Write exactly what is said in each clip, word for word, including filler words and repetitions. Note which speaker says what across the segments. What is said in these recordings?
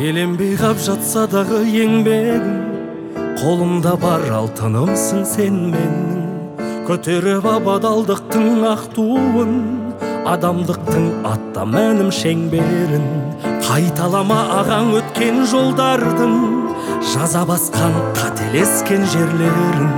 Speaker 1: еленбей қап жатса дағы еңбегім, қолымда бар алтынымсың сен менің. Көтеріп абадалдықтың ақ туын, адамдықтың атта мәнім шеңберін. Қайталама ағаң өткен жолдардың, жаза басқан қателескен жерлерін.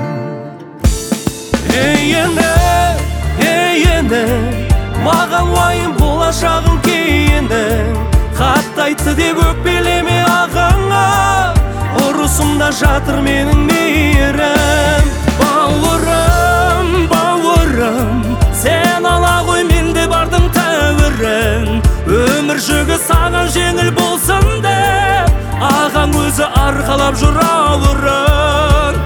Speaker 1: Ей ене, ей ене, маған уайым болашағың кейіні. Қатты айтты деп өкпелеме ағаңа, ұрысымда жатыр менің мейірім. Бауырым, бауырым, сен ала ғой, менде бардың тәуірін. Өмір жүгі саған жеңіл болсын деп, ағаң өзі арқалап жүр ауырын.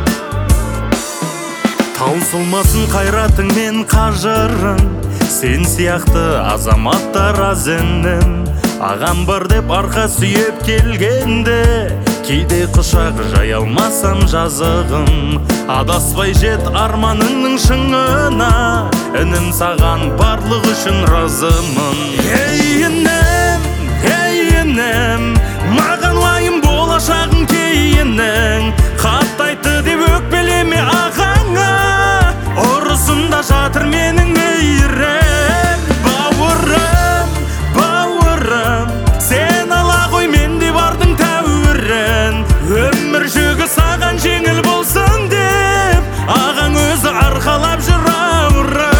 Speaker 1: Таусылмасын қайратың мен қажырың, сен сияқты азаматтар аз інім. Ағам бар деп арқа сүйеп келгенде, кейде құшақ жай алмасам жазығым. Адаспай жет арманыңның шыңына, інім саған барлық үшін разымын. Ей інім, ей інім, маған уайым болашағың кейіннің. Қатты айтты деп өкпелеме ағаңа, ұрысымда жатыр менің мейірім. Бауырым, бауырым, сен ала ғой, менде бардың тәуірін. Өмір жүгі саған жеңіл болсын деп, ағаң өзі арқалап жүр ауырын.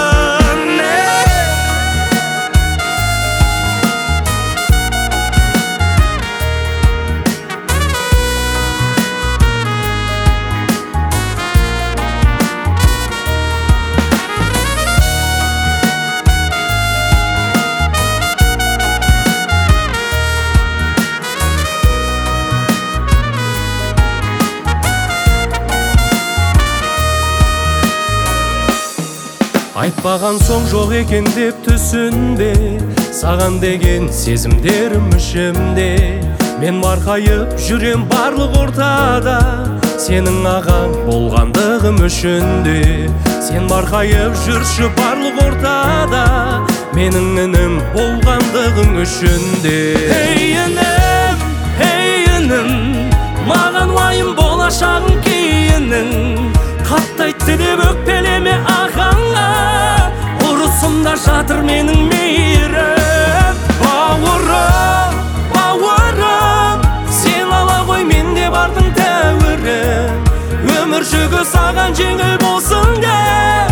Speaker 1: Айтпаған соң жоқ екен деп түсінбе, саған деген сезімдерім ішімде. Мен марқайып жүрем барлық ортада, сенің ағаң болғандығым үшінде. Сен марқайып жүрші барлық ортада, менің інім болғандығың үшінде. Ей інім, ей інім, маған уайым болашағың кейінің. Қатты айтты деп өкпелеме ағаңа, ұрысымда жатыр менің мейірім. Бауырым, бауырым, сен ала ғой, менде бардың тәуірін. Өмір жүгі саған жеңіл болсын деп,